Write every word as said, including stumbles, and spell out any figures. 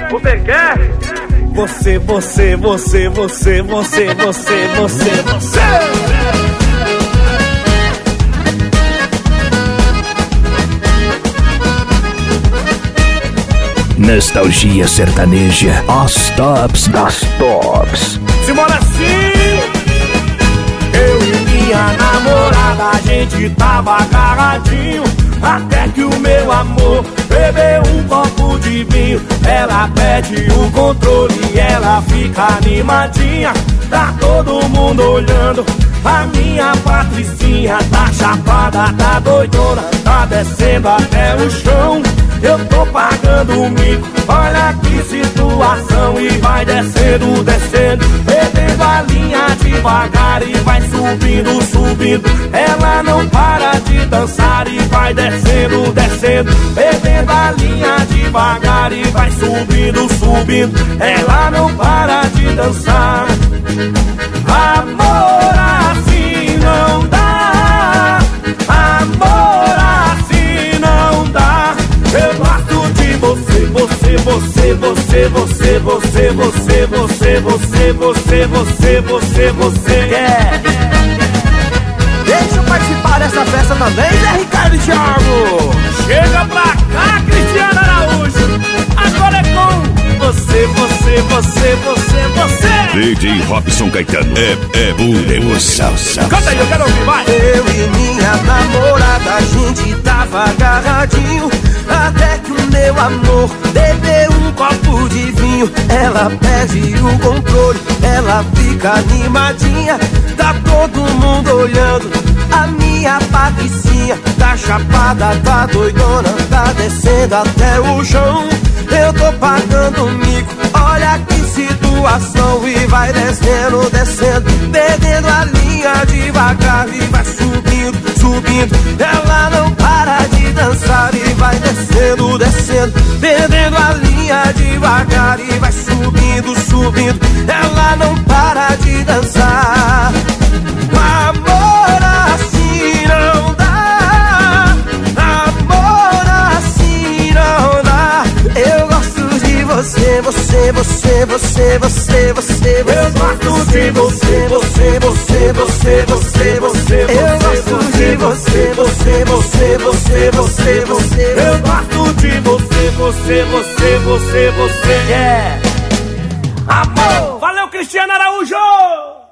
Você quer? Você, você, você, você, você, você, você, você. Nostalgia sertaneja, as tops das tops. Simbora assim! Eu e minha namorada, a gente tava agarradinho, até que o meu amor bebeu um copo de vinho. Ela pede o controle e ela fica animadinha. Tá todo mundo olhando, a minha Patricinha tá chapada, tá doidona, tá descendo até o chão. Eu tô pagando o mico, olha que situação. E vai descendo, descendo, perdendo a linha devagar. E vai subindo, subindo, ela não para de dançar. E vai descendo, descendo, perdendo a linha devagar. E vai subindo, subindo, ela não para de dançar. Amor assim não dá, amor assim não dá. Eu gosto de você, você, você, você, você, você, você, você, você, você, você, você, você quer. Deixa eu participar dessa festa também, Zé Ricardo e Thiago. Chega pra cá, Cristiano Araújo. Agora é com você, você, você, você, você. D J Robson Caetano. É, é pura emoção. Canta aí, eu quero ouvir, vai. Eu e minha namorada, a gente tava agarradinho, até que o meu amor bebeu um copo de vinho. Ela perde o controle, ela fica animadinha. Tá todo mundo olhando, a minha Patricinha tá chapada, tá doidona, tá descendo até o chão. Eu tô pagando o mico, olha que situação. E vai descendo, descendo, perdendo a linha devagar. E vai subindo, subindo, ela não para de dançar. E vai descendo, descendo, perdendo a linha devagar. E vai subindo, subindo, ela não para de dançar. Amor assim não dá, amor assim não dá. Eu gosto de você, você, você, você, você, você. Eu gosto de você, você, você, você, você, você. Eu gosto de você, você, você, você, você, você. Eu gosto de você, você, você, você, você quer. Amor! Valeu, Cristiano Araújo!